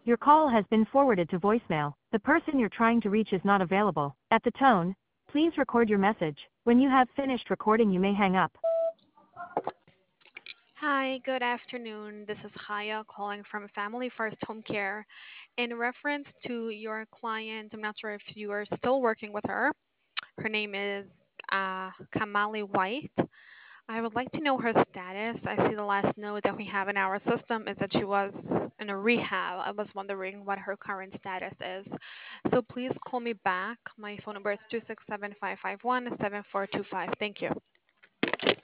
Your call has been forwarded to voicemail. The person you're trying to reach is not available. At the tone, please record your message. When you have finished recording, you may hang up. Hi, good afternoon. This is Haya calling from Family First Home Care. In reference to your client, I'm not sure if you are still working with her. Her name is Kamali White. I would like to know her status. I see the last note that we have in our system is that she was in a rehab. I was wondering what her current status is. So please call me back. My phone number is 267 551 7425. Thank you.